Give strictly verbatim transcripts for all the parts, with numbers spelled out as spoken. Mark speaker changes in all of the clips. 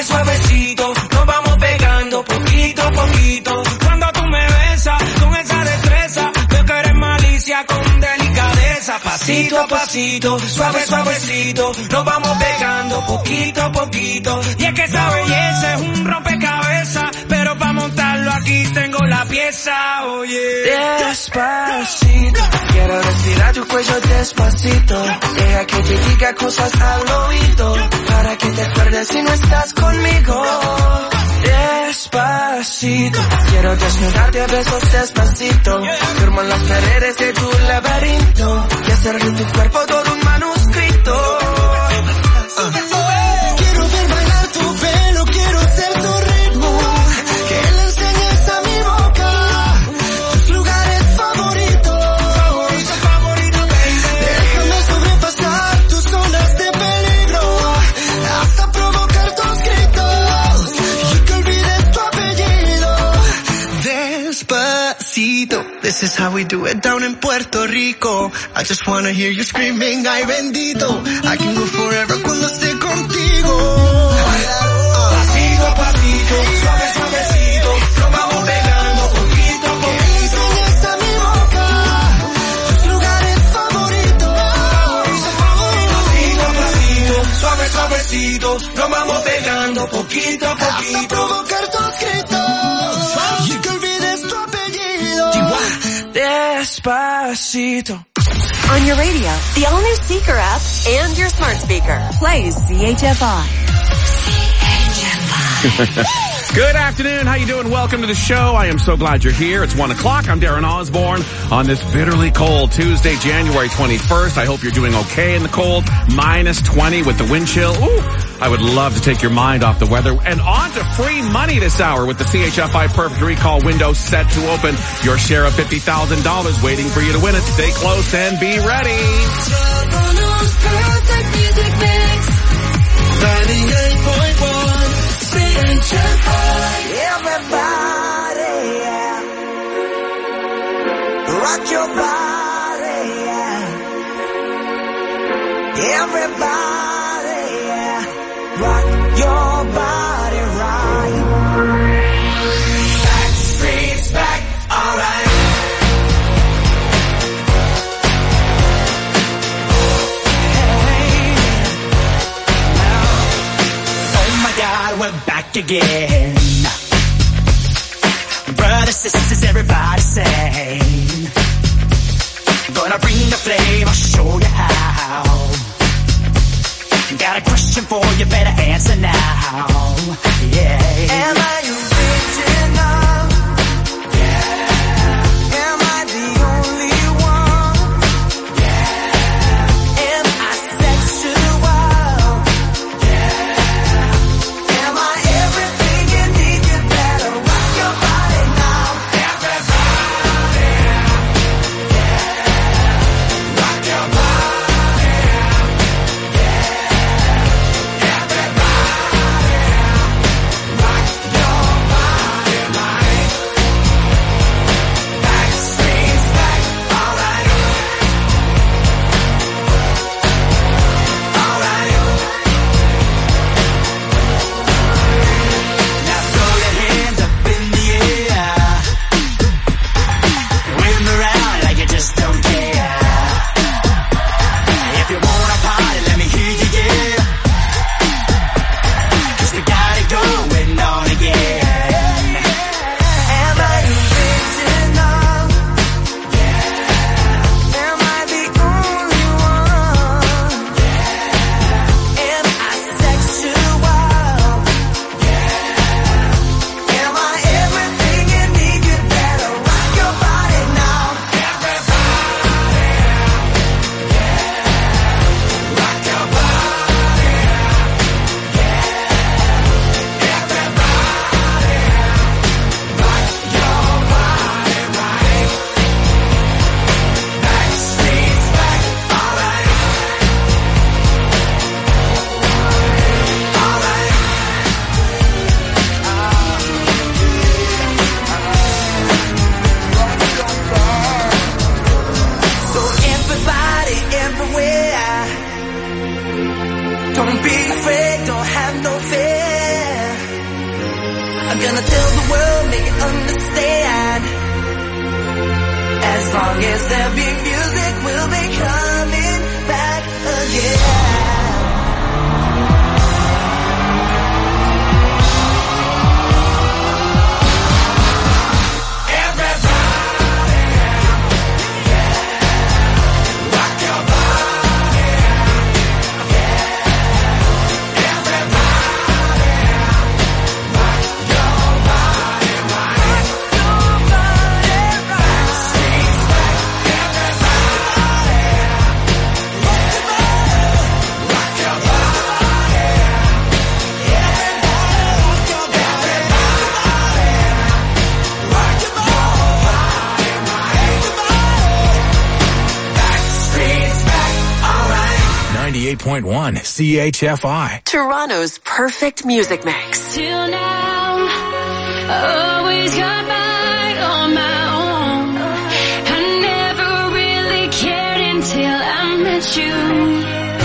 Speaker 1: suavecito, nos vamos pegando poquito a poquito. Cuando tú me besas con esa destreza, veo que eres malicia con delicadeza. Pasito a pasito, suave suavecito, nos vamos pegando poquito a poquito. Y es que esa belleza es un rompecabezas, pero para montarlo aquí tengo la pieza, oye.
Speaker 2: Despacito, quiero respirar tu cuello despacito. Deja que te diga cosas al oído, para que te acuerdes si no estás conmigo. Despacito, quiero desnudarte a besos despacito. Firmo en las paredes de tu laberinto y hacer de tu cuerpo todo un manuscrito. uh.
Speaker 3: Quiero ver bailar tu pelo, quiero ser tu ritmo, que le enseñes a mi boca tus lugares favoritos.
Speaker 1: Favorito, favorito, baby.
Speaker 3: Déjame sobrepasar tus zonas de peligro, hasta provocar tus gritos y que olvides tu apellido. Despacito, this is how we do it down in Puerto Rico. I just wanna hear you screaming, ay bendito. I can go forever cuando esté contigo.
Speaker 1: Pasito a pasito, suave suavecito, nos vamos pegando poquito a poquito.
Speaker 3: Que enseñes a mi boca tus lugares favoritos.
Speaker 1: Pasito a pasito, suave suavecito, nos vamos pegando poquito a
Speaker 3: Hasta
Speaker 1: poquito.
Speaker 3: provocar tus gritos y que olvides tu apellido.
Speaker 2: Despacito.
Speaker 4: On your radio, the all-new Seeker app, and your smart speaker. Plays C H F I.
Speaker 5: Good afternoon. How you doing? Welcome to the show. I am so glad you're here. It's one o'clock. I'm Darren Osborne on this bitterly cold Tuesday, January twenty-first. I hope you're doing okay in the cold. minus twenty with the wind chill. Ooh, I would love to take your mind off the weather. And on to free money this hour with the C H F I Perfect Recall window set to open. Your share of fifty thousand dollars waiting for you to win it. Stay close and be ready.
Speaker 3: Perfect music mix. ninety-eight point one C H F I.
Speaker 2: Everybody, yeah. Rock your body, yeah. Everybody, yeah. Rock your body right.
Speaker 1: Back streets back, alright.
Speaker 6: Oh my God, we're back again. Brothers, sisters, everybody sing. Gonna bring the flame, I'll show you how. Got a question for you, better answer now. Yeah.
Speaker 2: Am I original? Yeah. Am I the only one? Yeah. Am I sexual? Yeah. Am I everything you need? You better rock your body now.
Speaker 1: Everybody, yeah. Rock your body, yeah. Everybody, rock your
Speaker 7: ninety-eight point one C H F I.
Speaker 4: Toronto's perfect music mix.
Speaker 8: Till now, I always got by on my own. I never really cared until I met you.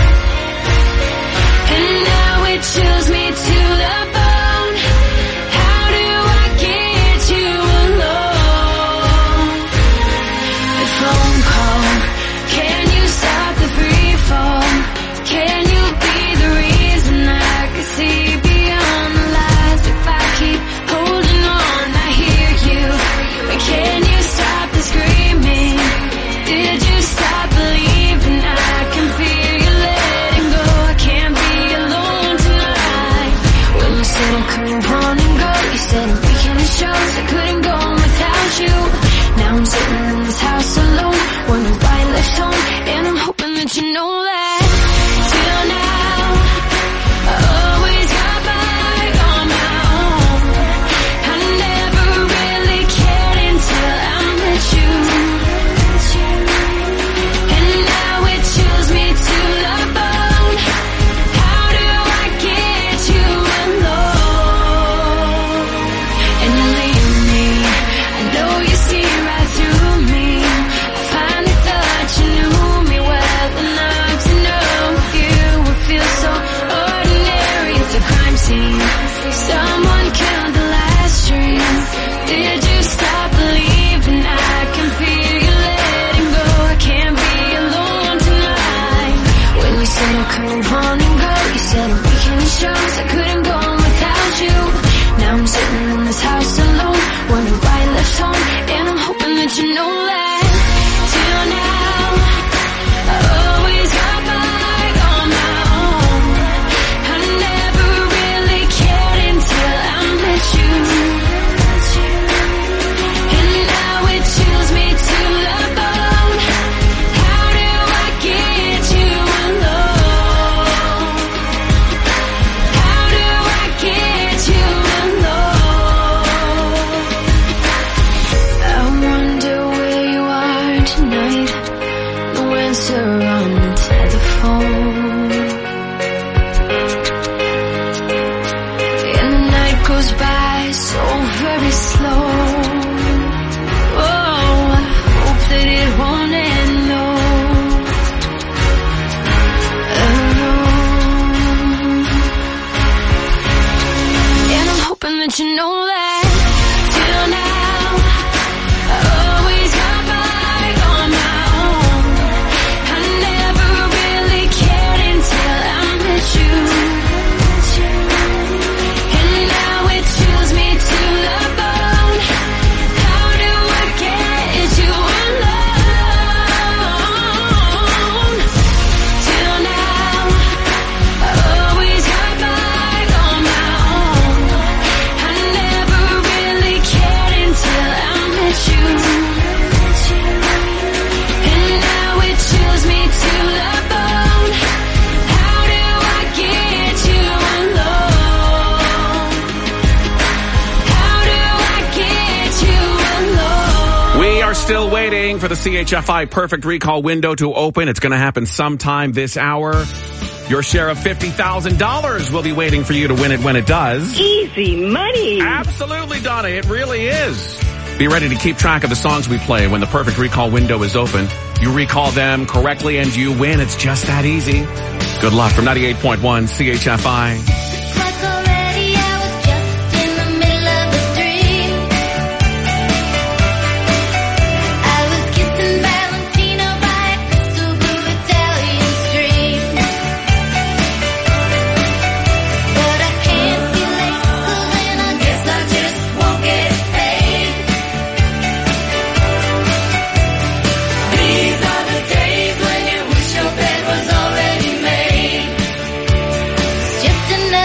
Speaker 8: And now it chills me to the bone. How do I get you alone? The phone call, can you stop the free fall? Can you be the reason I can see beyond the lies? If I keep holding on, I hear you. But can you stop the screaming? Did you stop believing? I can feel you letting go. I can't be alone tonight. When you said I couldn't run and go, you said I'm weekend shows, I couldn't go without you. Now I'm sitting in this house alone, wondering why I left home, and I'm hoping that you know that. Till now, I always got by on my own. I never really cared until I met you. And now it chills me to the bone. How do I get you alone? And you leave me, I know you see right through me. I finally thought you knew me well enough to know you would feel so ordinary at the crime scene. Someone killed the last dream. Did you stop believing? I can feel you letting go. I can't be alone tonight. When you said I couldn't run and go, you said I'm weekend shows, I couldn't go without you. Now I'm sitting in this house alone, wondering why I left home, and I'm hoping that you know that. Till now, I always got by on my own. I never really cared until I met you. And now it chills me to the bone. How do I get you alone? How do I get you alone? I wonder where you are tonight. No answer on the telephone. And the night goes by so very slow. Oh, I hope that it won't end, no. Alone. And I'm hoping that you know that. Till now, I always got by on my own. I never really cared until I met you. And now it chills me to the bone. How do I get you alone? Till now, I always got by on my own. I never really cared until I met you. And now it chills me to the bone. How do I get you alone? How do I get you alone?
Speaker 5: We are still waiting for the C H F I Perfect Recall window to open. It's going to happen sometime this hour. Your share of fifty thousand dollars will be waiting for you to win it when it does.
Speaker 9: Easy money.
Speaker 5: Absolutely, Donna. It really is. Be ready to keep track of the songs we play when the Perfect Recall window is open. You recall them correctly and you win. It's just that easy. Good luck from ninety-eight point one C H F I.
Speaker 8: Like already I was just in the middle of the street. I was kissing Valentino by a crystal blue Italian street. But I can't be late, 'cause then I guess I just won't get paid. These are the days when you wish your bed was already made. It's just another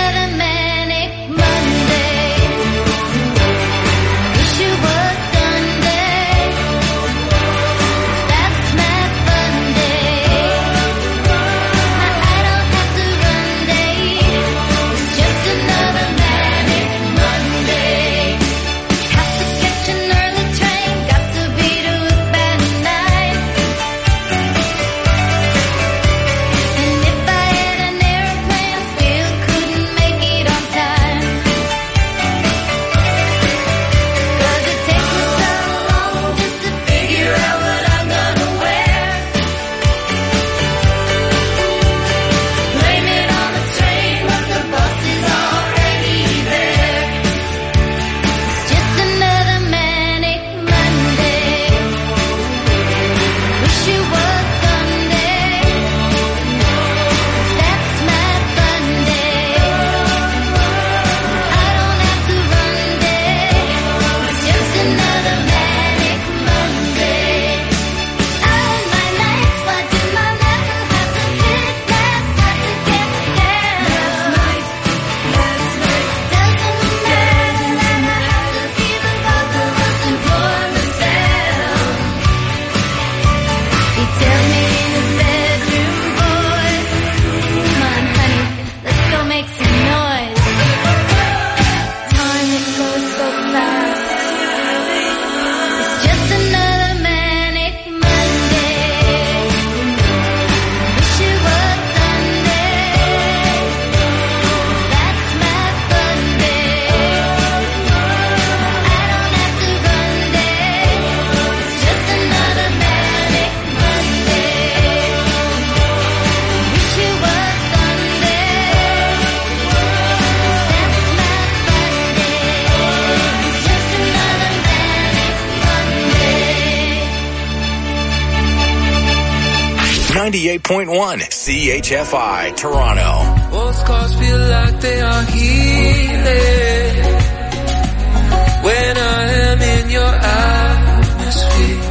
Speaker 7: ninety-eight point one C H F I, Toronto.
Speaker 9: Old scars feel like they are healing when I am in your atmosphere.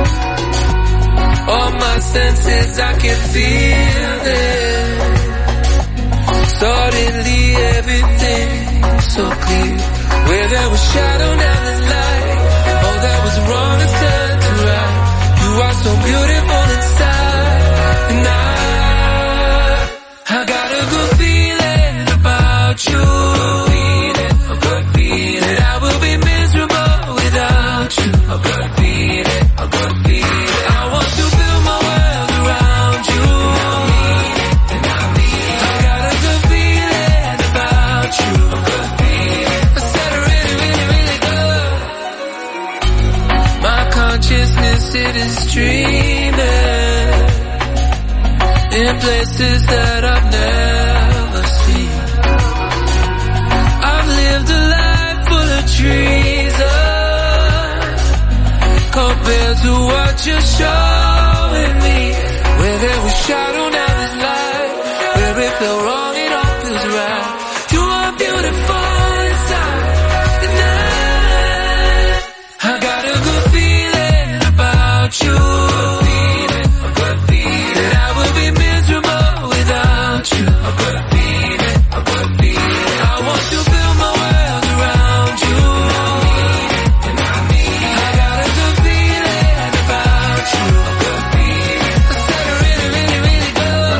Speaker 9: All my senses, I can feel it. Suddenly everything so clear. Where there was shadow, now there's light. Oh, that was wrong, it's turned to right. You are so beautiful inside. And I, I got a good feeling about you. A good feeling. That I will be miserable without you. A good feeling. A good feeling. I want to build my world around you. And I mean it. I got a good feeling about you. A good feeling. I said it really, really, really good. My consciousness, it is dreaming in places that I've never seen. I've lived a life full of treason compared to what you're showing me. Where there was shadow, now there's light. Where it felt wrong, it all feels right. You are beautiful inside. And I, I got a good feeling about you. A good feeling. That I will be miserable without you. A good feeling. A good feeling. I want to build my world around you. And I mean it. I got a good feeling about you. A good feeling. I said it really, really, really good.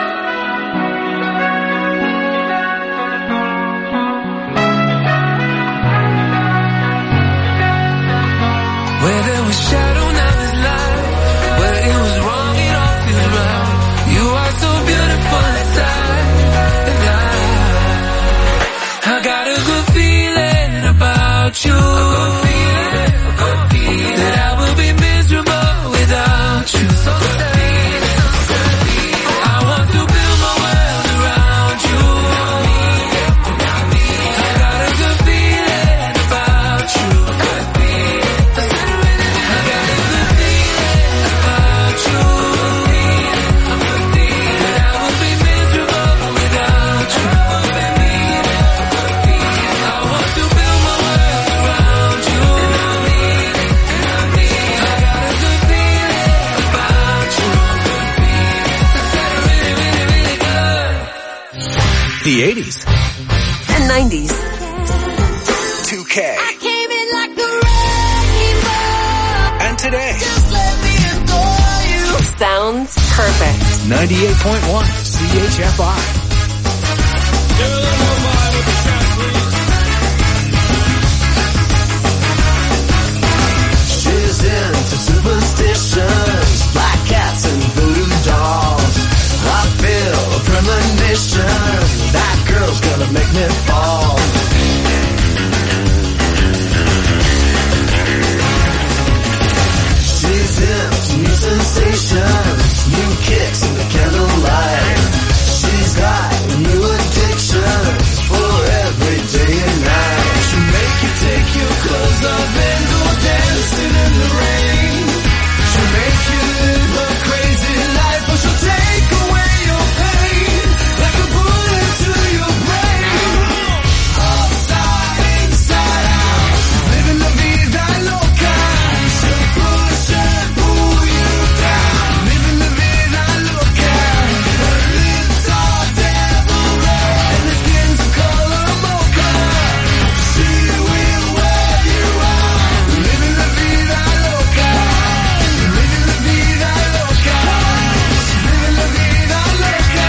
Speaker 9: Where there was shadow, now there's light. Where it was wrong, it all feels right. You are so beautiful inside. And I, I got a good feeling about you. A good feeling, a good feeling. That I will be miserable without you. So good feeling, so good feeling. I want to build my world around you. And I mean it. I got a good feeling about you. A good feeling. I said it really, I got a good feeling about you. A good feeling. That I will be miserable without you. A good feeling. I want to build my world around you. And I mean it. And I mean it. I got a good feeling about you. A good feeling. I said it really, really, really good.
Speaker 7: The eighties,
Speaker 4: And nineties.
Speaker 7: two K,
Speaker 8: Came in like a wrecking ball.
Speaker 7: and today,
Speaker 8: Just let me adore you.
Speaker 4: Sounds perfect.
Speaker 7: ninety-eight point one C H F I.
Speaker 3: She's into superstitions, black cats and voodoo dolls. I feel a premonition, that girl's gonna make me fall. She's into new sensations, new kicks in the candlelight. She's got a new addiction for every day and night. She'll make you take your clothes off and go dancing in the rain. She'll make you live a crazy life, but she'll take away your pain like a bullet to your brain. Upside, inside out, living la vida loca. She'll push and pull you down, living la vida loca. Her lips are devil red and her skin's a color mocha. She will wear you out, living la vida loca, living la vida loca, living la vida loca.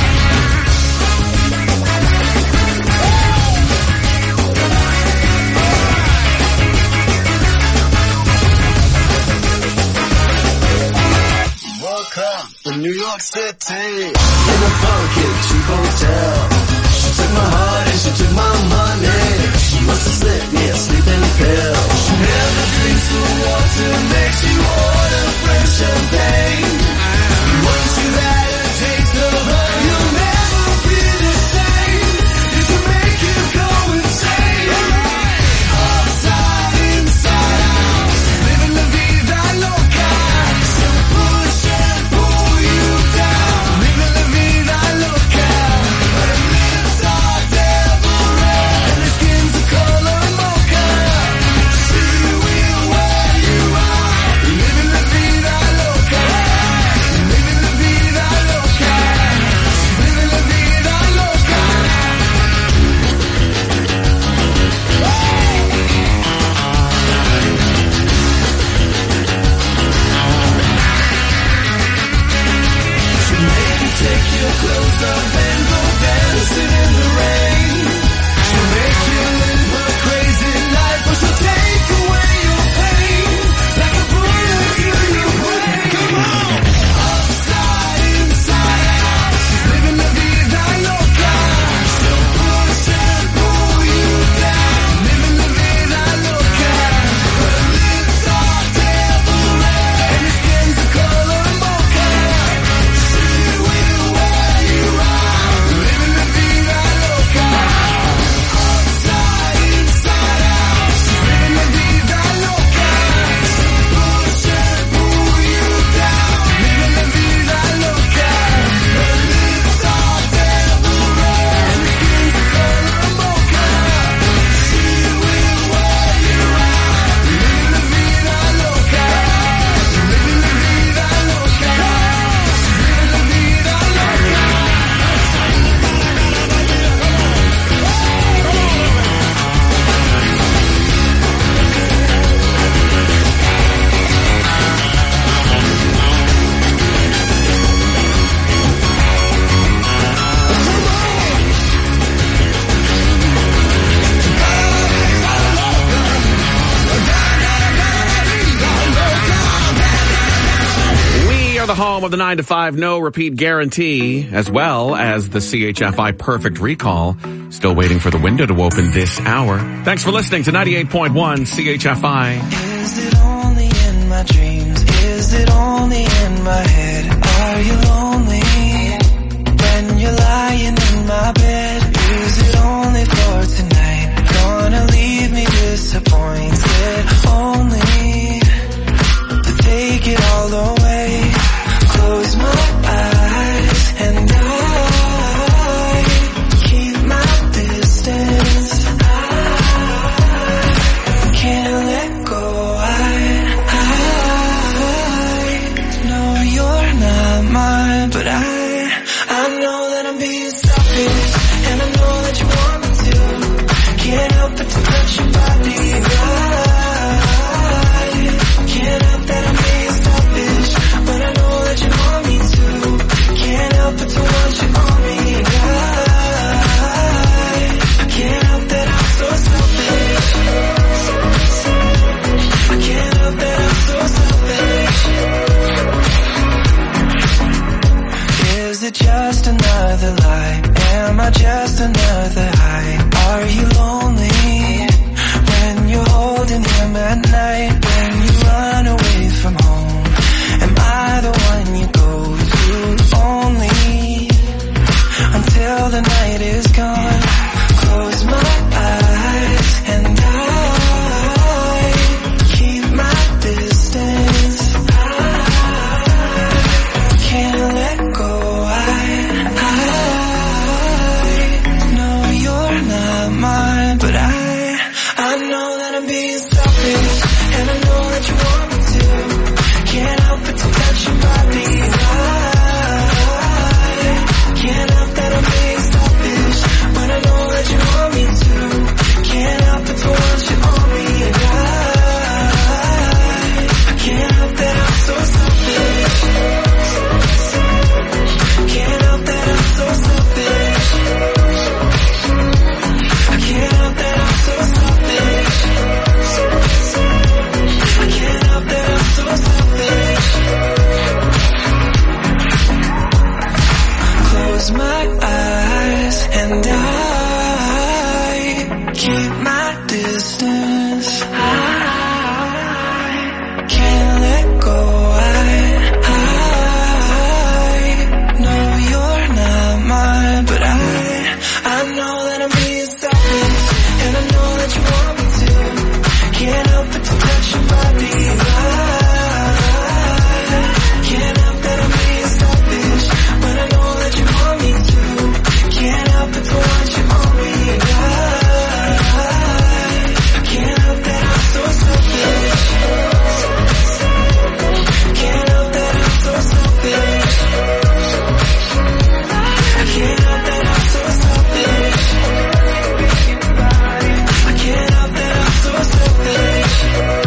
Speaker 3: Welcome to New York City, in a funky cheap hotel. She took my heart and she took my money. She must have slipped me a sleeping pill. She never drinks the water, makes you order French champagne. Once you've had a taste of her, you'll never be the same. It can make you go insane. Upside, inside out, living la vida loca. She'll push and pull you
Speaker 5: the home of the nine to five no repeat guarantee, as well as the C H F I Perfect Recall. Still waiting for the window to open this hour. Thanks for listening to ninety-eight point one C H F I.
Speaker 2: Is it only in my dreams? Is it only in my head? Are you lonely when you're lying in my bed? Is it only for tonight? Gonna leave me disappointed only to take it all away. Close my eyes and I keep my distance. I can't let go. I, I know you're not mine, but I, I know that I'm being selfish, and I know that you want me to. Can't help but to touch your body. I can't help that I'm being selfish, but I know that you want me to. Can't help but to want you on me. I can't help that I'm so selfish. I can't help that I'm so selfish. Is it just another lie? Am I just another high? Are you lonely when you're holding him at night? When you run away from home, am I the one you go to only until the night is gone? Close my eyes and I keep my distance. I can't let go. I, I know you're not mine, but I, I know that I'm being selfish, and I know that you want me to. Can't help but to touch your body. I can't help that I'm being selfish, but I know that you want me to. Can't help but to want you on me. I can't help that I'm so selfish. Can't help that I'm so selfish. I can't help that I'm so selfish. I can't help that I'm so selfish. Close my eyes and I keep my distance. I can't let go. I, I know you're not mine, but I, I know that I'm being selfish, and I know that you want me to. Can't help but to touch your body. I can't help that I'm being selfish, but I know that you want me to. Can't help but to want you on me. I can't help that I'm so selfish. Can't help that I'm so selfish. I can't help that I'm so selfish. I can't help that I'm so selfish.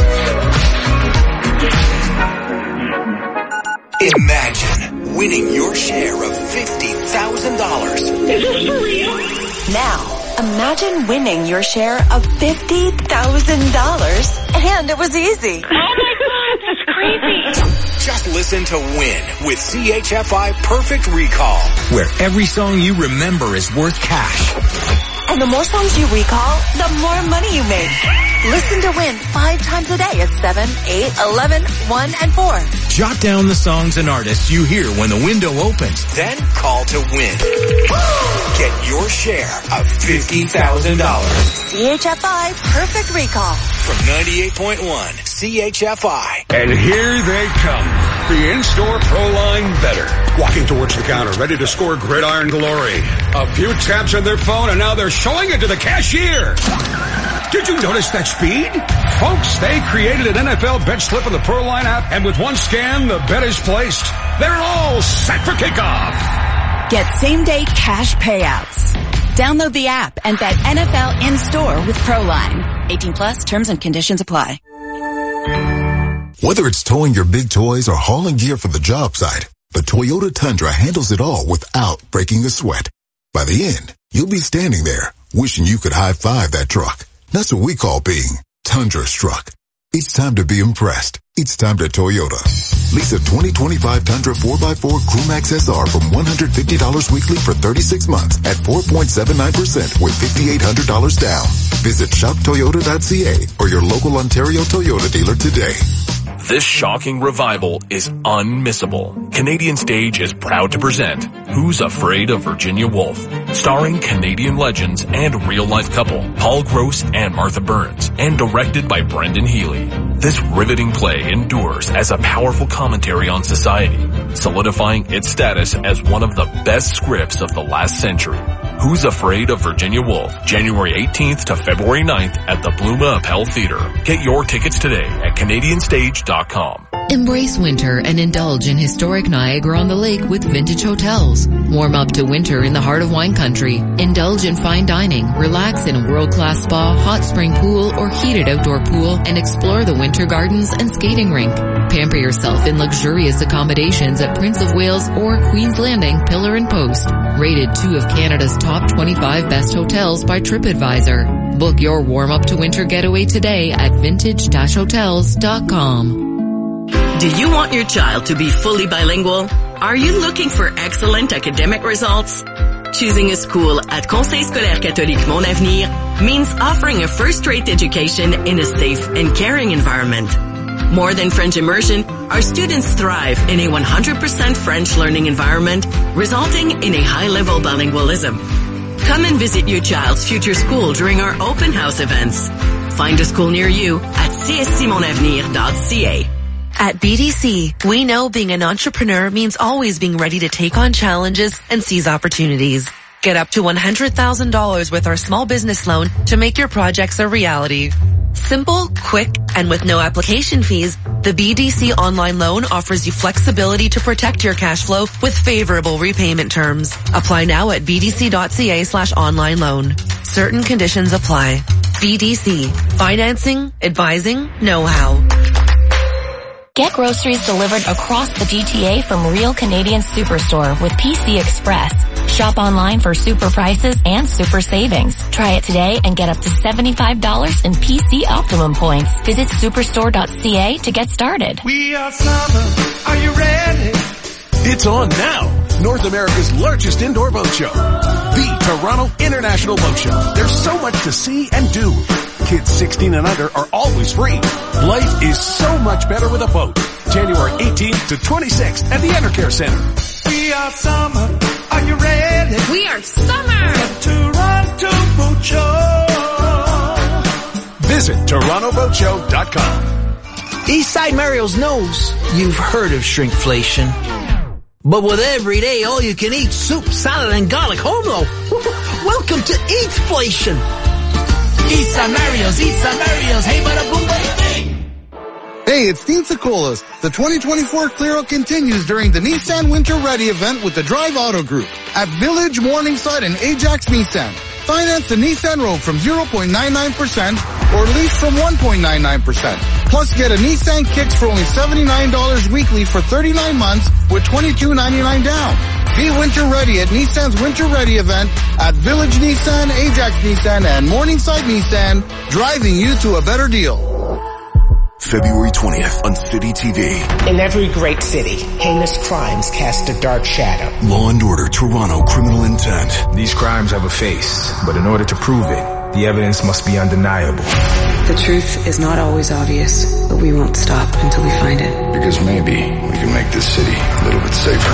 Speaker 7: Imagine winning your share of fifty thousand dollars.
Speaker 4: Is this for real? Now, imagine winning your share of fifty thousand dollars, and it was easy.
Speaker 8: Oh my God, that's crazy.
Speaker 7: Just listen to Win with C H F I Perfect Recall, where every song you remember is worth cash.
Speaker 4: And the more songs you recall, the more money you make. Listen to Win five times a day at seven, eight, eleven, one, and four.
Speaker 7: Jot down the songs and artists you hear when the window opens. Then call to win. Get your share of fifty thousand dollars.
Speaker 4: C H F I Perfect Recall.
Speaker 7: From ninety-eight point one C H F I.
Speaker 10: And here they come. The in-store Proline Better. Walking towards the counter, ready to score gridiron glory. A few taps on their phone and now they're showing it to the cashier. Did you notice that speed? Folks, they created an N F L bet slip on the Proline app, and with one scan, the bet is placed. They're all set for kickoff.
Speaker 11: Get same-day cash payouts. Download the app and bet N F L in-store with Proline. eighteen plus, terms and conditions apply.
Speaker 12: Whether it's towing your big toys or hauling gear for the job site, the Toyota Tundra handles it all without breaking a sweat. By the end, you'll be standing there, wishing you could high-five that truck. That's what we call being Tundra struck. It's time to be impressed. It's time to Toyota. Lease a twenty twenty-five Tundra four by four Crewmax S R from one hundred fifty dollars weekly for thirty-six months at four point seven nine percent with five thousand eight hundred dollars down. Visit shop toyota dot c a or your local Ontario Toyota dealer today.
Speaker 13: This shocking revival is unmissable. Canadian Stage is proud to present Who's Afraid of Virginia Woolf? Starring Canadian legends and real-life couple Paul Gross and Martha Burns, and directed by Brendan Healy. This riveting play endures as a powerful commentary on society, solidifying its status as one of the best scripts of the last century. Who's Afraid of Virginia Woolf? January eighteenth to February ninth at the Bluma Appel Theatre. Get your tickets today at Canadian Stage dot com.
Speaker 14: Embrace winter and indulge in historic Niagara-on-the-Lake with Vintage Hotels. Warm up to winter in the heart of wine country. Indulge in fine dining, relax in a world-class spa, hot spring pool, or heated outdoor pool, and explore the winter gardens and skating rink. Pamper yourself in luxurious accommodations at Prince of Wales or Queen's Landing Pillar and Post. Rated two of Canada's top twenty-five best hotels by TripAdvisor. Book your warm-up to winter getaway today at vintage dash hotels dot com.
Speaker 15: Do you want your child to be fully bilingual? Are you looking for excellent academic results? Choosing a school at Conseil Scolaire Catholique Mon Avenir means offering a first-rate education in a safe and caring environment. More than French immersion, our students thrive in a one hundred percent French learning environment, resulting in a high-level bilingualism. Come and visit your child's future school during our open house events. Find a school near you at c s c mon avenir dot c a.
Speaker 16: At B D C, we know being an entrepreneur means always being ready to take on challenges and seize opportunities. Get up to one hundred thousand dollars with our small business loan to make your projects a reality. Simple, quick, and with no application fees, the B D C online loan offers you flexibility to protect your cash flow with favorable repayment terms. Apply now at b d c dot c a slash online loan. Certain conditions apply. B D C. Financing, advising, know-how.
Speaker 17: Get groceries delivered across the G T A from Real Canadian Superstore with P C Express. Shop online for super prices and super savings. Try it today and get up to seventy-five dollars in P C Optimum points. Visit superstore dot c a to get started.
Speaker 1: We are summer. Are you ready?
Speaker 18: It's on now. North America's largest indoor boat show. The Toronto International Boat Show. There's so much to see and do. Kids sixteen and under are always free. Life is so much better with a boat. January eighteenth to twenty-sixth at the Enercare Center.
Speaker 1: We are summer. Are you ready?
Speaker 19: We are summer.
Speaker 1: Toronto Boat Show.
Speaker 18: Visit toronto boat show dot com.
Speaker 20: Eastside Mario's knows you've heard of shrinkflation. But with every day all-you-can-eat soup, salad, and garlic home low, welcome to Eatflation.
Speaker 1: Eastside Mario's, Eastside Mario's, hey bada boom bada bing.
Speaker 21: Hey, it's Dean Sikolas. The twenty twenty-four clear out continues during the Nissan Winter Ready event with the Drive Auto Group at Village, Morningside, and Ajax Nissan. Finance the Nissan Rogue from zero point nine nine percent or lease from one point nine nine percent. Plus get a Nissan Kicks for only seventy-nine dollars weekly for thirty-nine months with twenty-two ninety-nine down. Be winter ready at Nissan's Winter Ready event at Village Nissan, Ajax Nissan, and Morningside Nissan, driving you to a better deal.
Speaker 22: February twentieth on City T V.
Speaker 23: In every great city, heinous crimes cast a dark shadow.
Speaker 22: Law and Order Toronto Criminal Intent.
Speaker 24: These crimes have a face, but in order to prove it, the evidence must be undeniable.
Speaker 25: The truth is not always obvious, but we won't stop until we find it.
Speaker 26: Because maybe we can make this city a little bit safer.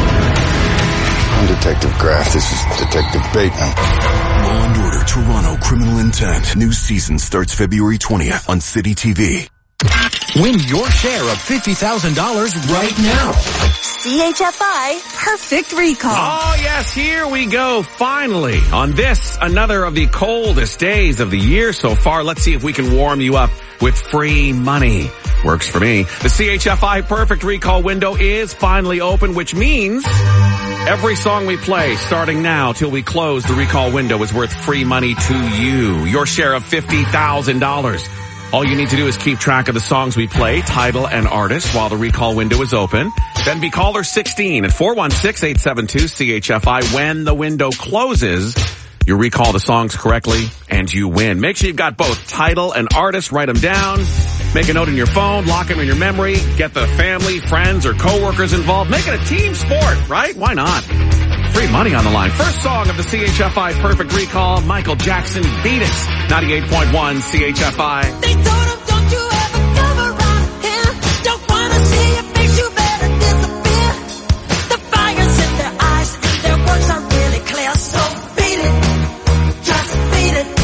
Speaker 26: I'm Detective Graff. This is Detective Bateman.
Speaker 22: Law and Order Toronto Criminal Intent. New season starts February twentieth on City T V.
Speaker 7: Win your share of fifty thousand dollars right now.
Speaker 4: C H F I Perfect Recall.
Speaker 5: Oh, yes, here we go. Finally, on this, another of the coldest days of the year so far. Let's see if we can warm you up with free money. Works for me. The C H F I Perfect Recall window is finally open, which means every song we play starting now till we close the recall window is worth free money to you. Your share of fifty thousand dollars. All you need to do is keep track of the songs we play, title and artist, while the recall window is open. Then be caller sixteen at four one six, eight seven two, C H F I. When the window closes, you recall the songs correctly and you win. Make sure you've got both title and artist. Write them down. Make a note in your phone, lock them in your memory, get the family, friends, or coworkers involved. Make it a team sport, right? Why not? Free money on the line. First song of the C H F I Perfect Recall, Michael Jackson, Beat It. ninety-eight point one C H F I.
Speaker 1: They told him, don't you ever come around here. Don't wanna see your face, you better disappear. The fire's in their eyes and their words are really clear. So beat it, just beat it.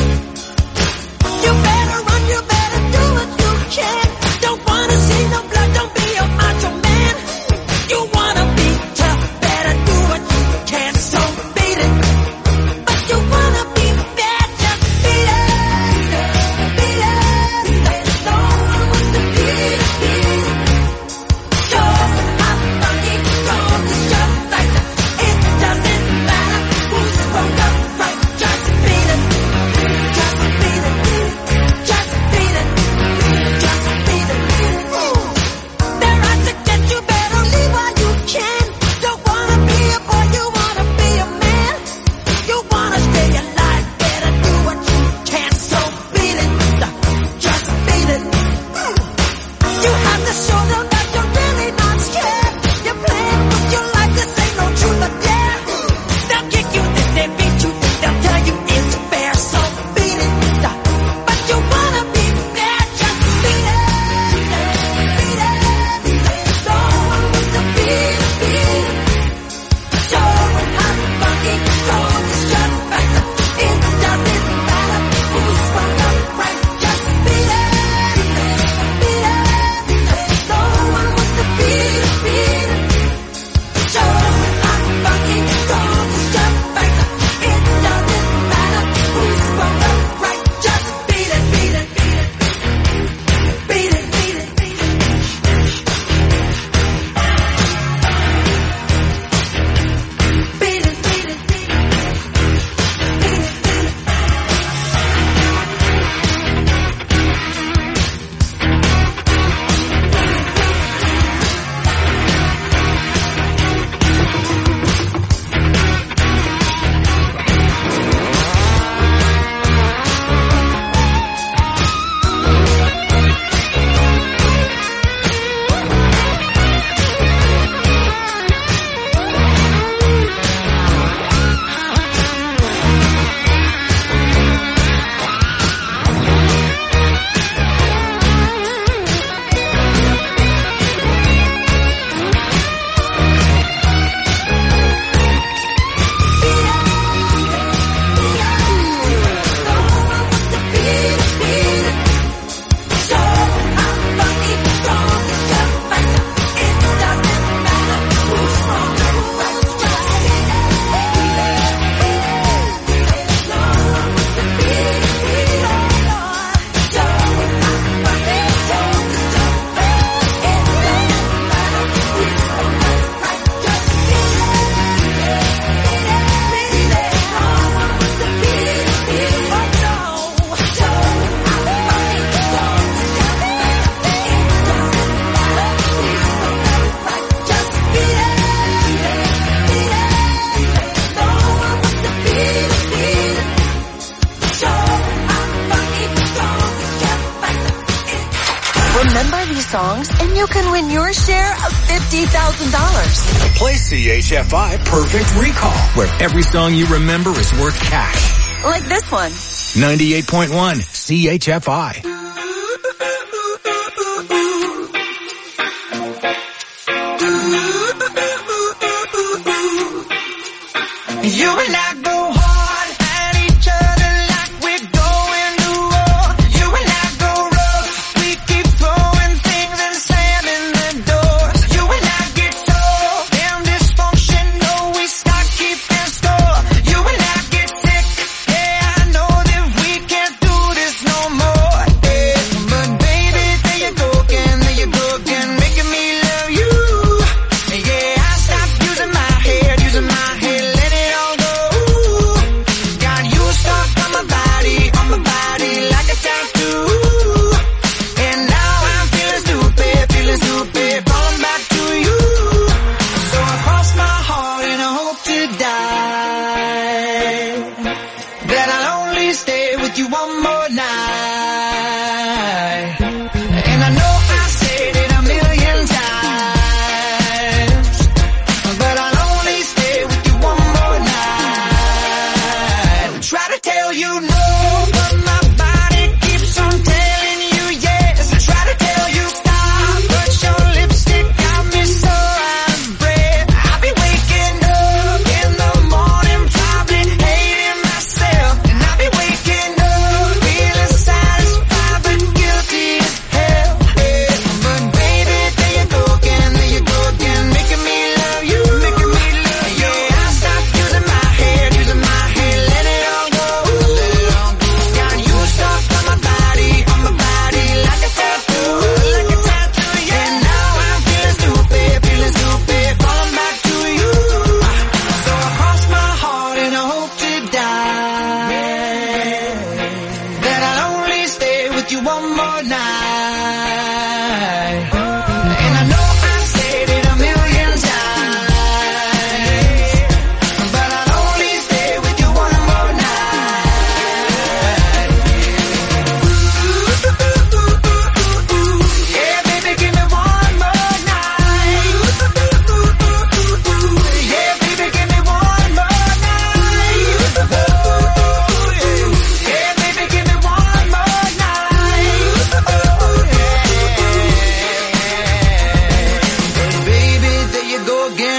Speaker 1: You better run, you better do what you can. Don't wanna see no blood, don't be a macho man. You wanna be tough, better do what you can. So beat it, but you wanna be bad, just beat it. Beat it, no one wants to beat it, beat it. Go hot, funky, go just like that. It doesn't matter who's wrong or right, just beat it. Just beat it, just beat it, just beat it. They're out to get you, better leave while you can. Don't wanna be a boy, you wanna be a man. You wanna stay alive, better do what you can. So beat it, just beat it. You have to show them that you're really not scared. You're playing with your life, this ain't no truth or dare. They'll kick you, then they beat you, they'll tell you it's fair. So beat it, but you wanna be bad, just beat it. Beat it, no one wants to beat it, beat it. So hot, funky, cold, just like that. It doesn't matter who's wrong or right, just beat it. Beat it, no one wants to beat it, beat it. So hot, funky, cold, just like that. It doesn't matter who's wrong or right, just beat it, beat it, beat it. Beat it, beat it, beat it. Beat it, beat it, beat it.
Speaker 4: Remember these songs and you can win your share of fifty thousand dollars.
Speaker 7: Play C H F I Perfect Recall, where every song you remember is worth cash.
Speaker 4: Like this one.
Speaker 7: ninety-eight point one C H F I.
Speaker 1: You and I go hard at each other like we're going to war. You and I go rough, we keep throwing things and slamming the doors. You and I get so damn dysfunctional, we start keeping score. You and I get sick, yeah, I know that we can't do this no more. Yeah. But baby, there you go again, there you go again, making me love you. Yeah, I stopped using my head, using my head, let it all go.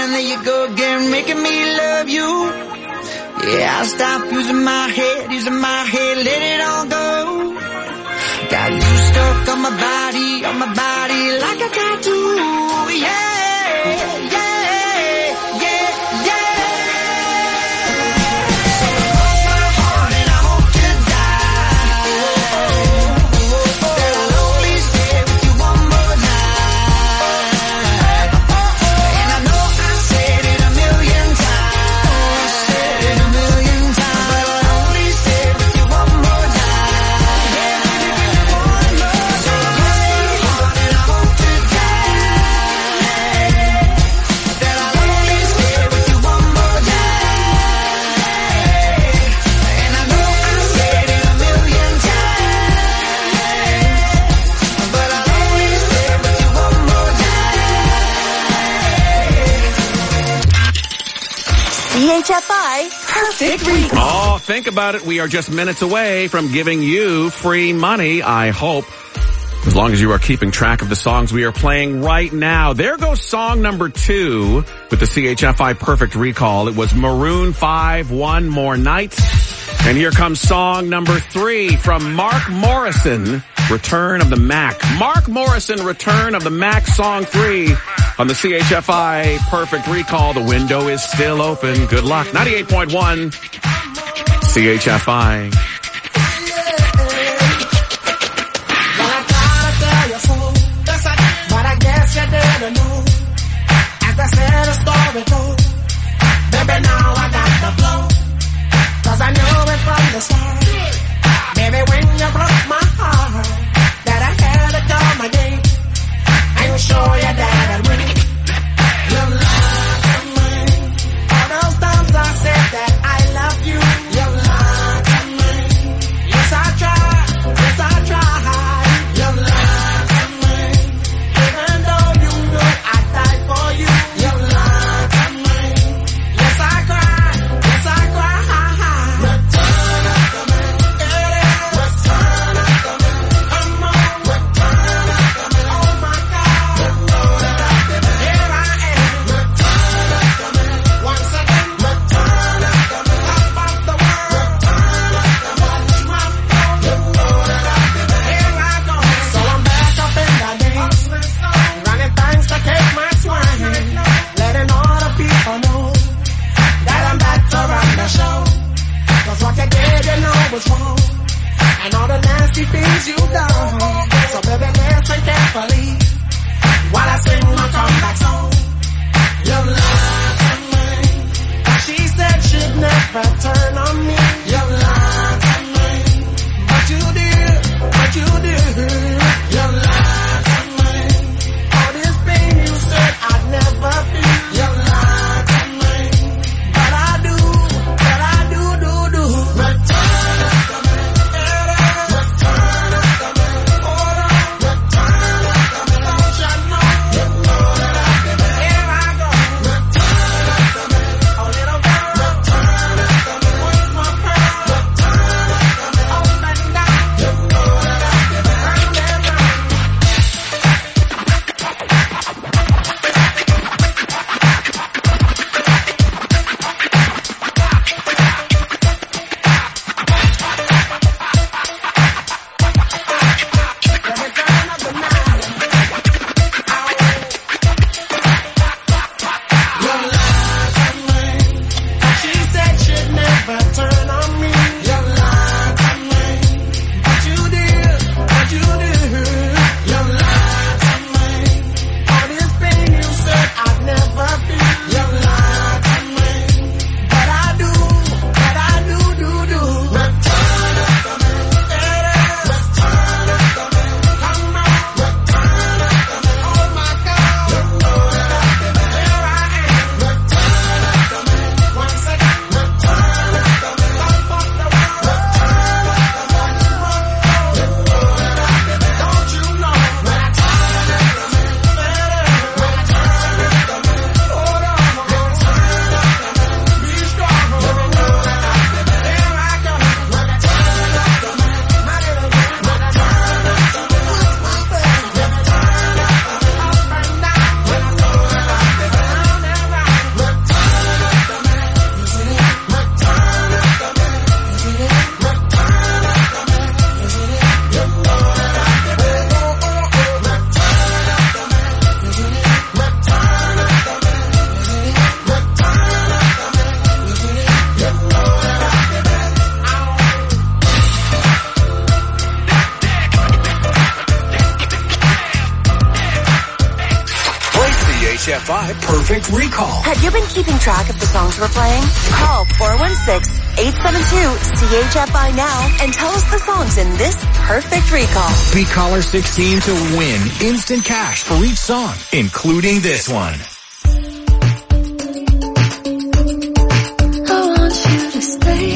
Speaker 1: and there you go again, making me love you. Yeah, I'll stop using my head, using my head, let it all go. Got you stuck on my body, on my body like a tattoo. Yeah, yeah.
Speaker 4: C H F I Perfect Recall.
Speaker 5: Oh, think about it. We are just minutes away from giving you free money, I hope. As long as you are keeping track of the songs we are playing right now. There goes song number two with the C H F I Perfect Recall. It was Maroon five, One More Night. And here comes song number three from Mark Morrison, Return of the Mac. Mark Morrison, Return of the Mac, song three on the C H F I Perfect Recall. The window is still open. Good luck. ninety-eight point one C H F I.
Speaker 1: But I guess you didn't know. As I said, a story told. Baby, now I got the flow. Cause I knew it from the start. Baby, when you broke my heart, that I had to call my name and show you that I'd win. You lied to me. All those times I said that I love you. You lied to me. Yes, I tried. Yes, I tried. You lied to me. Even though you know I died for you. You lied to me. Yes, I cried. Yes, I cried. Return of the man. Return of the man. Come on. Return of the man. Oh my God. You know that I've been there. Here I am. Return of the man. Once again. Return of the man. Top of the world. Return of the man. Watch my flow. You know that I've been there. Here I go. So I'm back up in the game. Running things to take my swing. Letting all the people know that I'm back to run the show. Cause what you did, you know was wrong. And all the nasty things you done. So baby, listen carefully while I sing my comeback song. You lied to me. She said she'd never turn on me. You lied to me. But you did, but you did. You lied to me. All this pain you said I'd never feel. You lied to me. But I do, but I do, do, do. Return of the man. Return of the man. Hold on. Return of the man. Don't you know? You know that I've been there. Here I go. Return of the man. A little girl. Return of the man.
Speaker 7: I Perfect Recall.
Speaker 4: Have you been keeping track of the songs we're playing? Call four one six, eight seven two, C H F I now and tell us the songs in this Perfect Recall.
Speaker 7: Be caller sixteen to win instant cash for each song, including this one.
Speaker 2: I want you to stay.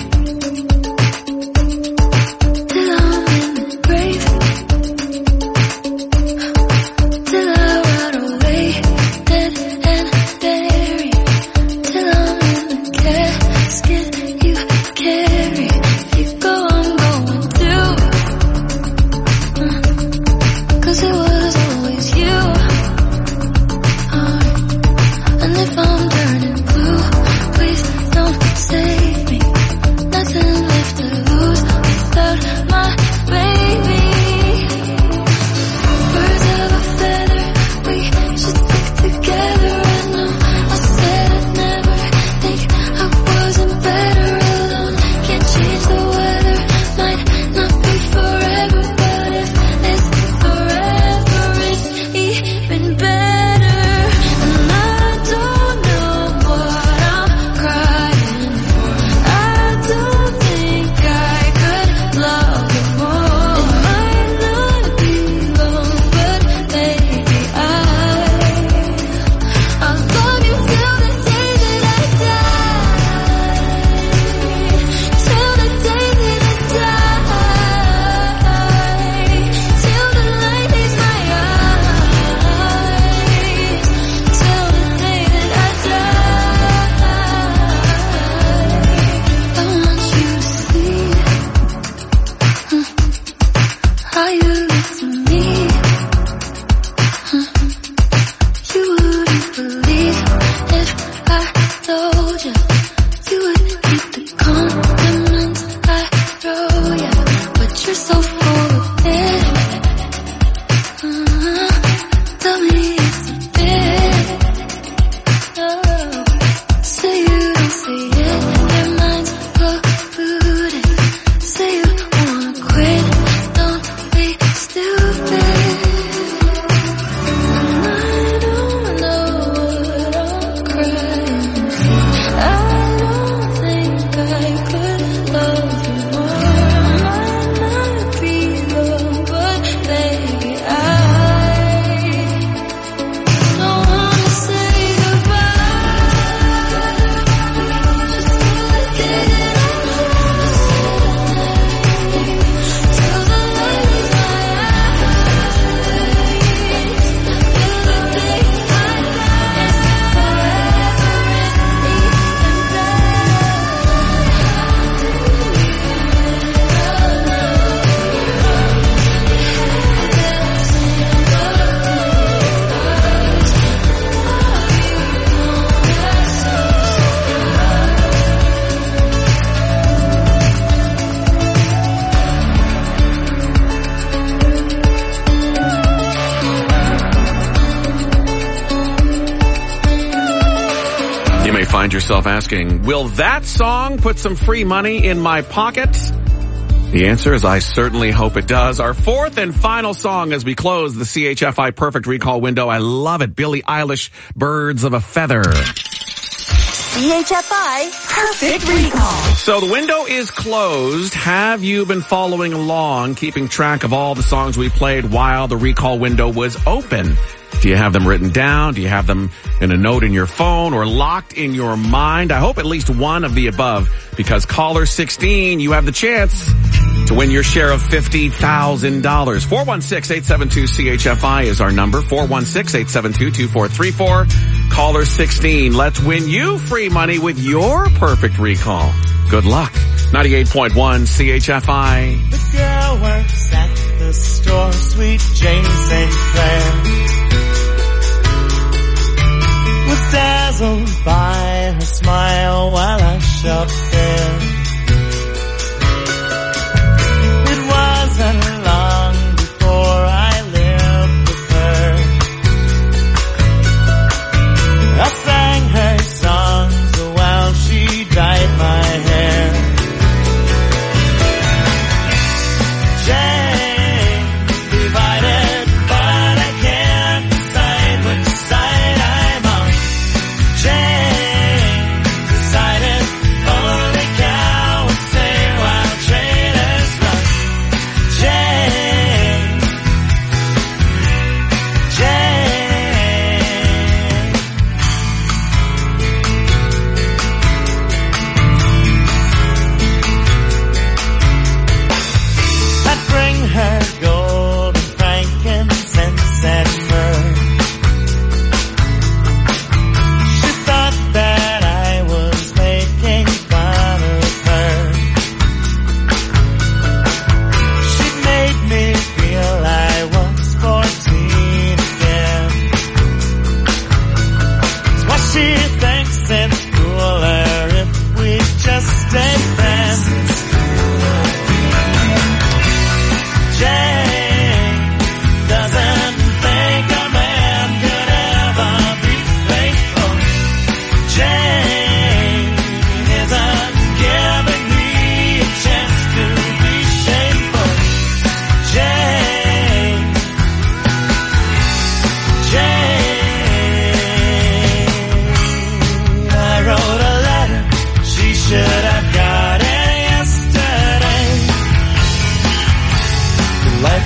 Speaker 5: Find yourself asking, will that song put some free money in my pocket? The answer is I certainly hope it does. Our fourth and final song as we close the C H F I Perfect Recall window. I love it. Billie Eilish, Birds of a Feather.
Speaker 4: C H F I Perfect Recall.
Speaker 5: So the window is closed. Have you been following along, keeping track of all the songs we played while the recall window was open? Do you have them written down? Do you have them in a note in your phone or locked in your mind? I hope at least one of the above, because caller sixteen, you have the chance to win your share of fifty thousand dollars. four one six, eight seven two, C H F I is our number. four one six, eight seven two, two four three four. Caller sixteen, let's win you free money with your perfect recall. Good luck. ninety-eight point one C H F I.
Speaker 3: The girl works at the store, sweet Jane Saint Clair. Was dazzled by her smile while I shopped there. It wasn't long before I lived with her. I sang her songs while she dyed my hair. Jane, divided, but I can't decide which side I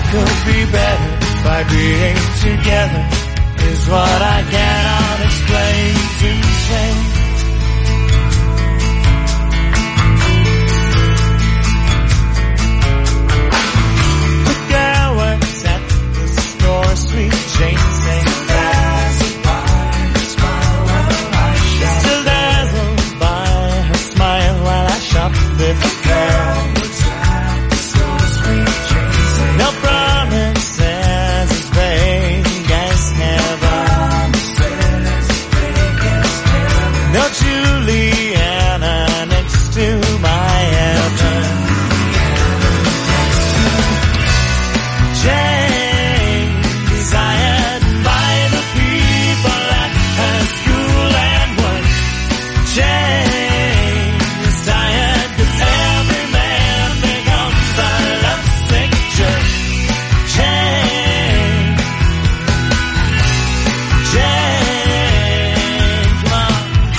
Speaker 3: could be better by being together is what I cannot explain to change. The girl works at the store, sweet Jane sings still dazzled by her smile while I shop with the girl works at the store, sweet Jane sings no promises as vague as heaven. No Juliana next to my heaven. Jane, desired by the people at her school and work. Jane is tired 'cause every man becomes a lovesick jerk. Jane, Jane, come on.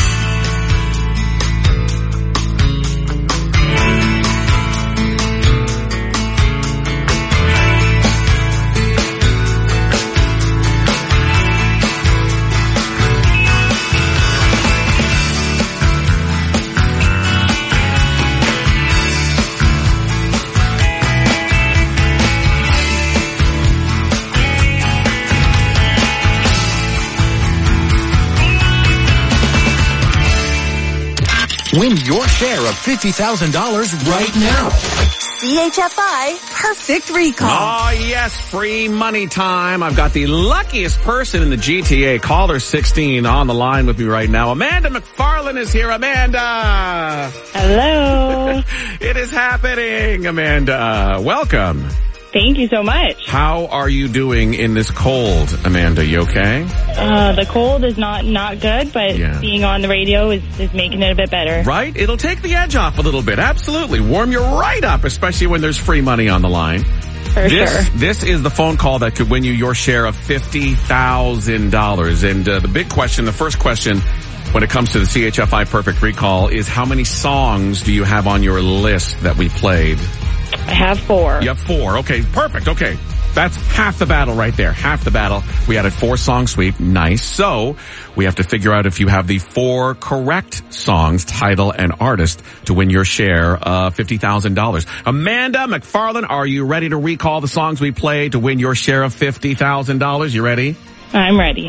Speaker 7: Win your share of fifty thousand dollars right now.
Speaker 4: C H F I Perfect Recall.
Speaker 5: Oh, yes, free money time. I've got the luckiest person in the G T A. Caller sixteen on the line with me right now. Amanda McFarland is here. Amanda.
Speaker 6: Hello.
Speaker 5: It is happening, Amanda. Welcome.
Speaker 6: Thank you so much.
Speaker 5: How are you doing in this cold, Amanda? You okay?
Speaker 6: Uh, the cold is not, not good, but
Speaker 5: Yeah.
Speaker 6: being on the radio is, is making it a bit better.
Speaker 5: Right? It'll take the edge off a little bit. Absolutely. Warm you right up, especially when there's free money on the line.
Speaker 6: For
Speaker 5: this,
Speaker 6: sure.
Speaker 5: This is the phone call that could win you your share of fifty thousand dollars. And uh, the big question, the first question when it comes to the C H F I Perfect Recall is how many songs do you have on your list that we played?
Speaker 6: I have four.
Speaker 5: You have four. Okay, perfect. Okay. That's half the battle right there. Half the battle. We had a four song sweep. Nice. So we have to figure out if you have the four correct songs, title, and artist to win your share of fifty thousand dollars. Amanda McFarland, are you ready to recall the songs we played to win your share of fifty thousand dollars? You ready?
Speaker 6: I'm ready.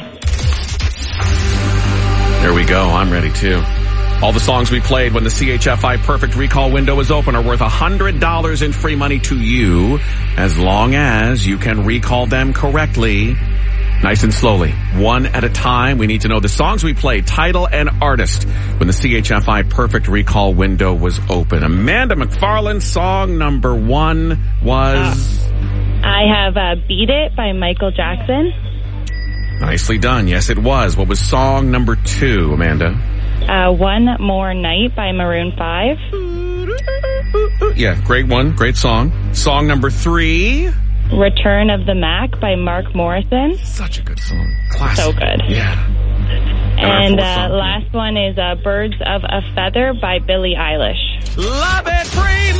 Speaker 5: There we go. I'm ready too. All the songs we played when the C H F I Perfect Recall window is open are worth one hundred dollars in free money to you, as long as you can recall them correctly, nice and slowly, one at a time. We need to know the songs we played, title and artist, when the C H F I Perfect Recall window was open. Amanda McFarland, song number one was...
Speaker 6: Uh, I have uh, Beat It by Michael Jackson.
Speaker 5: Nicely done. Yes, it was. What was song number two, Amanda?
Speaker 6: Uh, One More Night by Maroon five.
Speaker 5: Yeah, great one. Great song. Song number three.
Speaker 6: Return of the Mac by Mark Morrison.
Speaker 5: Such a good song. Classic.
Speaker 6: So good.
Speaker 5: Yeah.
Speaker 6: And uh, last one is uh, Birds of a Feather by Billie Eilish.
Speaker 5: Love it, free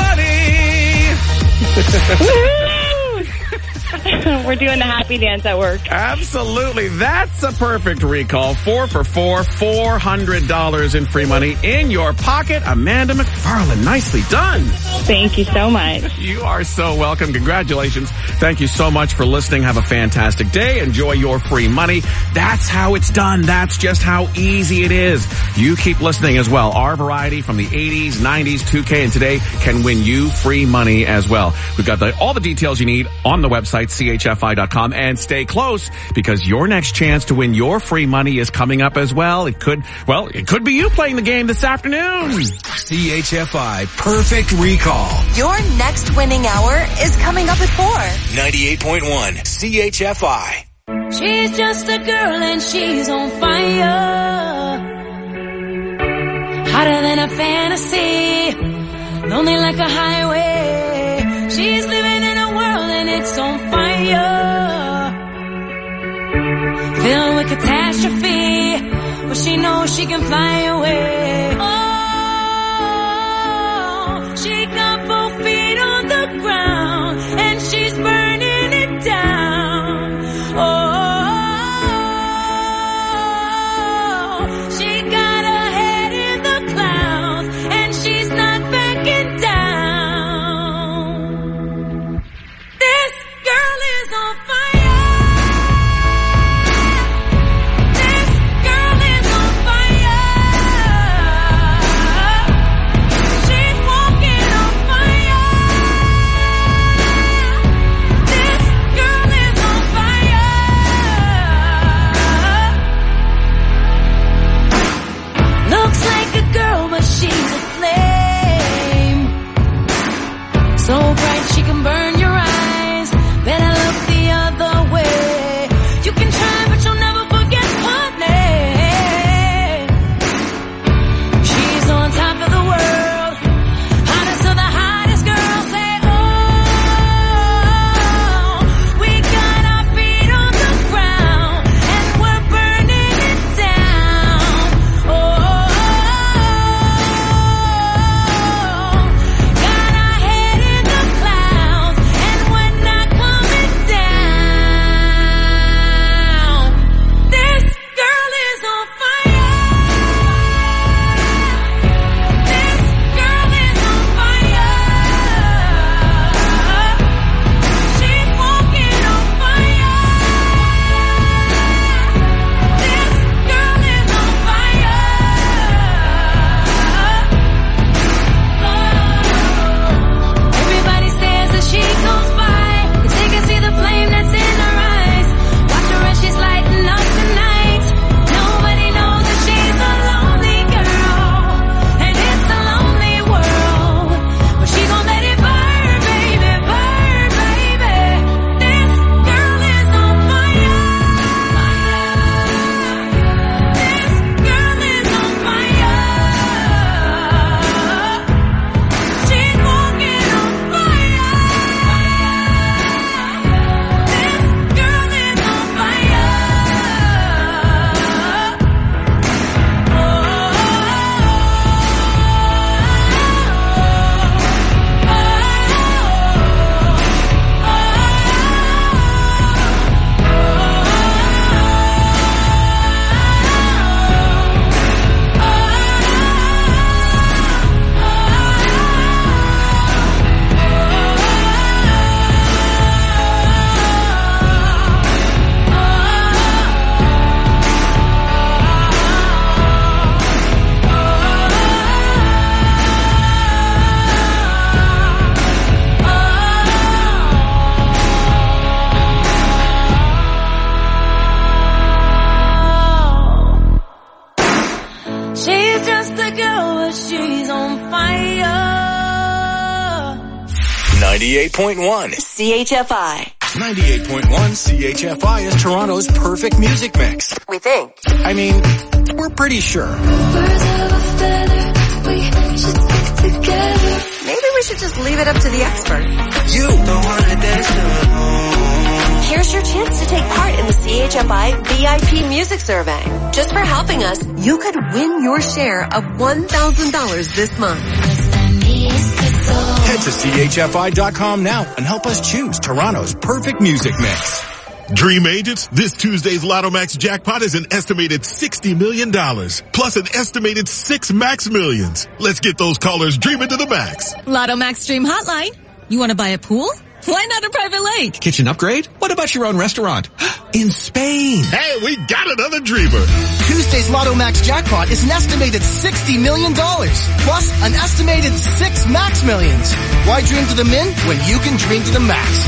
Speaker 5: money!
Speaker 6: We're doing the happy dance at work.
Speaker 5: Absolutely. That's a perfect recall. Four for four, four hundred dollars in free money in your pocket. Amanda McFarland, nicely done.
Speaker 6: Thank you so much.
Speaker 5: You are so welcome. Congratulations. Thank you so much for listening. Have a fantastic day. Enjoy your free money. That's how it's done. That's just how easy it is. You keep listening as well. Our variety from the eighties, nineties, two K, and today can win you free money as well. We've got the, all the details you need on the website, C H F I dot com, and stay close because your next chance to win your free money is coming up as well. It could, well, it could be you playing the game this afternoon.
Speaker 7: C H F I Perfect Recall.
Speaker 4: Your next winning hour is coming up at four.
Speaker 7: ninety-eight point one C H F I.
Speaker 2: She's just a girl and she's on fire. Hotter than a fantasy. Lonely like a highway. She's living in a world and it's on fire. Filled with catastrophe. But she knows she can fly away. Oh, she got both feet on the ground and she's burning it. she's a flame. So bright she can burn your eyes. Better look the other way. You can try, but you'll never forget her name. She's on top of the world, hottest of the hottest girls. Say, oh, we got our feet on the ground and we're burning it down. Oh, got our head in the clouds and we're not coming down. This girl is on fire. This girl is on fire. She's walking on fire. This girl is on fire. Everybody stares as she goes by, 'cause they can see the flame that's in her eyes. Watch her as she's lighting up the night. Nobody knows that she's a lonely girl, and it's a lonely world. But she gon' let it burn, baby, burn, baby. This girl is on fire. This girl is on fire. She's walking on fire. This girl is on fire. She's just a girl, but she's on fire.
Speaker 7: ninety-eight point one.
Speaker 4: C H F I.
Speaker 7: ninety-eight point one C H F I is Toronto's perfect music mix.
Speaker 4: We think.
Speaker 7: I mean, we're pretty sure.
Speaker 4: Maybe we should just leave it up to the expert.
Speaker 7: You don't want to dance
Speaker 4: Here's your chance to take part in the C H F I V I P Music Survey. Just for helping us, you could win your share of one thousand dollars this month.
Speaker 7: Head to C H F I dot com now and help us choose Toronto's perfect music mix.
Speaker 8: Dream agents, this Tuesday's Lotto Max jackpot is an estimated sixty million dollars, plus an estimated six Max Millions. Let's get those callers dreaming to the max.
Speaker 9: Lotto Max Dream Hotline. You want to buy a pool? Why not a private lake?
Speaker 10: Kitchen upgrade? What about your own restaurant? In Spain.
Speaker 8: Hey, we got another dreamer.
Speaker 20: Tuesday's Lotto Max jackpot is an estimated sixty million dollars, plus an estimated six Max Millions. Why dream to the min when you can dream to the max?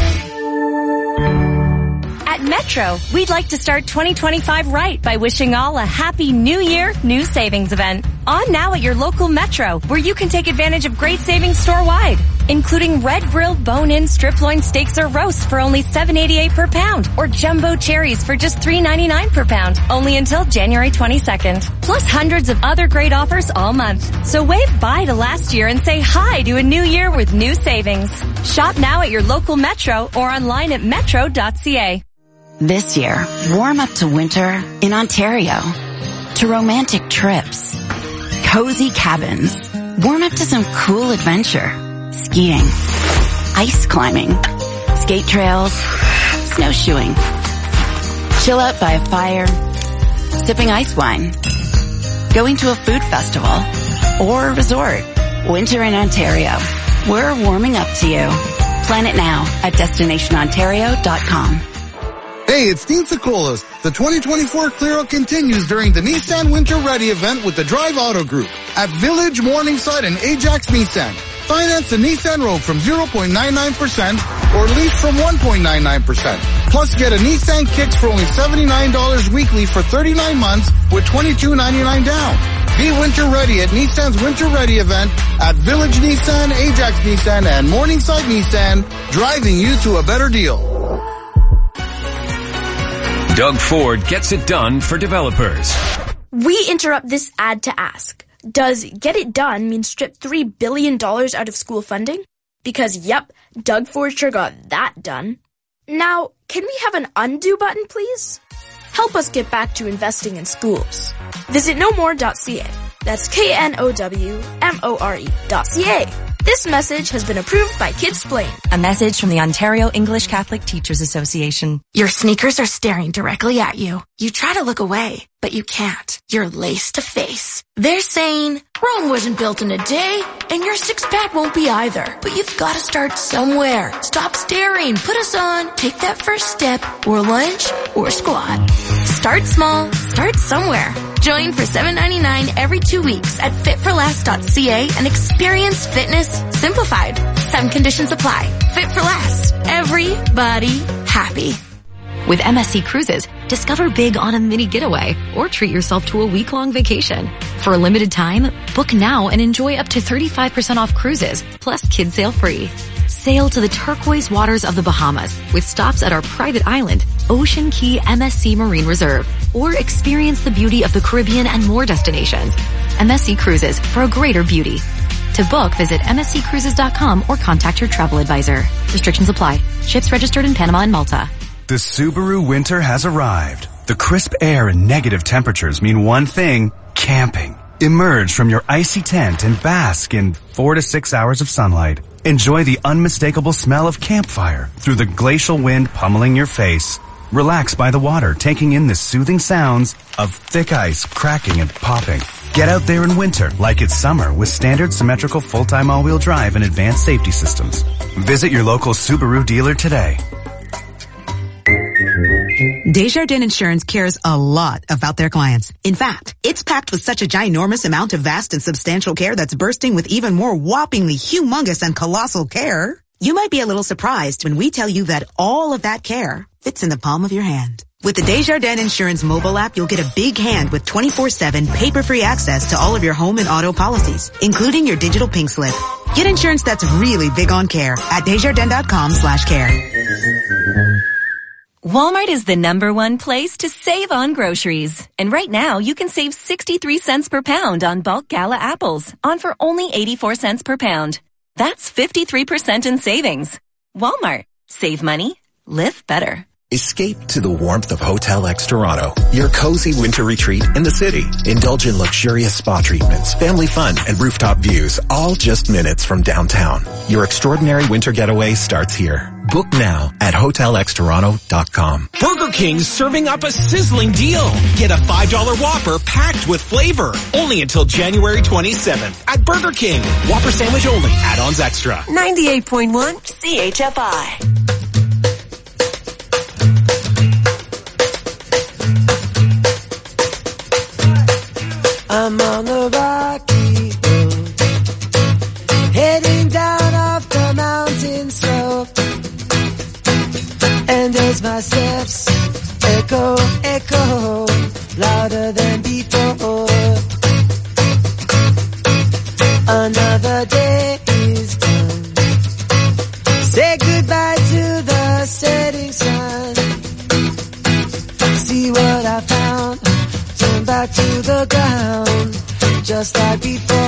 Speaker 11: At Metro, we'd like to start twenty twenty-five right by wishing all a happy New Year, New Savings event. On now at your local Metro, where you can take advantage of great savings store-wide, including red grilled bone-in strip loin steaks or roast for only seven eighty-eight per pound, or jumbo cherries for just three ninety-nine per pound, only until January twenty-second. Plus hundreds of other great offers all month. So wave bye to last year and say hi to a new year with new savings. Shop now at your local Metro or online at metro dot c a.
Speaker 12: This year, warm up to winter in Ontario. To romantic trips. Cozy cabins. Warm up to some cool adventure. Skiing. Ice climbing. Skate trails. Snowshoeing. Chill out by a fire. Sipping ice wine. Going to a food festival. Or a resort. Winter in Ontario. We're warming up to you. Plan it now at destination ontario dot com.
Speaker 21: Hey, it's Dean Sokolos. The twenty twenty-four Clear Out continues during the Nissan Winter Ready event with the Drive Auto Group at Village, Morningside, and Ajax Nissan. Finance the Nissan Rogue from zero point nine nine percent or lease from one point nine nine percent. Plus, get a Nissan Kicks for only seventy-nine dollars weekly for thirty-nine months with twenty-two ninety-nine down. Be winter ready at Nissan's Winter Ready event at Village Nissan, Ajax Nissan, and Morningside Nissan, driving you to a better deal.
Speaker 13: Doug Ford gets it done for developers.
Speaker 14: We interrupt this ad to ask, does get it done mean strip three billion dollars out of school funding? Because yep, Doug Ford sure got that done. Now, can we have an undo button, please? Help us get back to investing in schools. Visit no more dot c a. That's K N O W M O R E dot C A. This message has been approved by Kidsplain.
Speaker 11: A message from the Ontario English Catholic Teachers Association.
Speaker 15: Your sneakers are staring directly at you. You try to look away, but you can't. You're face to face. They're saying, Rome wasn't built in a day, and your six-pack won't be either. But you've got to start somewhere. Stop staring. Put us on. Take that first step, or lunge, or squat. Start small. Start somewhere. Join for seven ninety-nine every two weeks at fit for last dot c a and experience fitness simplified. Some conditions apply. Fit for Last. Everybody happy.
Speaker 16: With M S C Cruises, discover big on a mini getaway or treat yourself to a week-long vacation. For a limited time, book now and enjoy up to thirty-five percent off cruises, plus kids sail free. Sail to the turquoise waters of the Bahamas with stops at our private island, Ocean Key M S C Marine Reserve, or experience the beauty of the Caribbean and more destinations. M S C Cruises for a greater beauty. To book, visit m s c cruises dot com or contact your travel advisor. Restrictions apply. Ships registered in Panama and Malta.
Speaker 17: The Subaru winter has arrived. The crisp air and negative temperatures mean one thing, camping. Emerge from your icy tent and bask in four to six hours of sunlight. Enjoy the unmistakable smell of campfire through the glacial wind pummeling your face. Relax by the water, taking in the soothing sounds of thick ice cracking and popping. Get out there in winter like it's summer with standard symmetrical full-time all-wheel drive and advanced safety systems. Visit your local Subaru dealer today.
Speaker 19: Desjardins Insurance cares a lot about their clients. In fact, it's packed with such a ginormous amount of vast and substantial care that's bursting with even more whoppingly humongous and colossal care. You might be a little surprised when we tell you that all of that care fits in the palm of your hand. With the Desjardins Insurance mobile app, you'll get a big hand with twenty-four seven paper-free access to all of your home and auto policies, including your digital pink slip. Get insurance that's really big on care at desjardins.com slash care.
Speaker 11: Walmart is the number one place to save on groceries. And right now, you can save sixty-three cents per pound on bulk Gala apples, on for only eighty-four cents per pound. That's fifty-three percent in savings. Walmart. Save money. Live better.
Speaker 27: Escape to the warmth of Hotel X Toronto, your cozy winter retreat in the city. Indulge in luxurious spa treatments, family fun, and rooftop views, all just minutes from downtown. Your extraordinary winter getaway starts here. Book now at hotel x toronto dot com.
Speaker 28: Burger King's serving up a sizzling deal. Get a five dollar Whopper packed with flavor. Only until January twenty-seventh at Burger King. Whopper sandwich only. Add-ons extra.
Speaker 4: ninety-eight point one C H F I.
Speaker 1: I'm on the rocky road, heading down off the mountain slope. And as my steps echo, echo, louder than before. Another day is done. Say goodbye to the setting sun. See what I found. Turn back to the ground, just like before.